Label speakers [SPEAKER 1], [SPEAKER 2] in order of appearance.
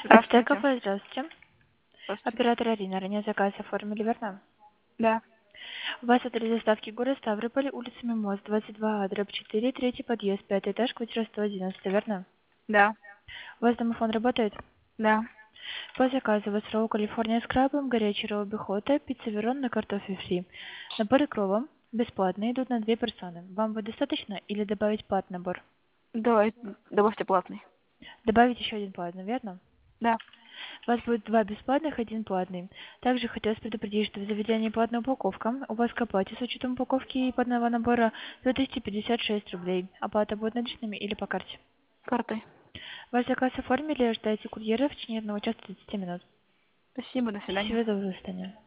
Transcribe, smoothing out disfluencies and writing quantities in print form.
[SPEAKER 1] Здравствуйте.
[SPEAKER 2] Кафе, здравствуйте.
[SPEAKER 1] Здравствуйте.
[SPEAKER 2] Оператор Арина, ранее заказ оформили, верно?
[SPEAKER 1] Да,
[SPEAKER 2] У вас адрес доставки город Ставрополь, улица Мимоз, 22А, дробь 4, третий подъезд, пятый этаж, квартира 111, верно?
[SPEAKER 1] да,
[SPEAKER 2] У вас домофон работает?
[SPEAKER 1] да.
[SPEAKER 2] По заказу у вас ролл Калифорния с крабом, горячий ролл бихота, пицца верон на картофель фри. Наборы кровом бесплатные, идут на 2 персоны. Вам будет достаточно или добавить платный набор?
[SPEAKER 1] Давай, добавьте платный.
[SPEAKER 2] Добавить еще один платный, верно?
[SPEAKER 1] Да.
[SPEAKER 2] У вас будет 2 бесплатных, 1 платный. Также хотелось предупредить, что в заведении платная упаковка. У вас к оплате с учетом упаковки и платного набора 2056 рублей. Оплата будет наличными или по карте.
[SPEAKER 1] Картой.
[SPEAKER 2] Ваш заказ оформили, ожидайте курьера в течение 1 часа 30 минут.
[SPEAKER 1] Спасибо, до свидания.
[SPEAKER 2] Всего доброго, до свидания.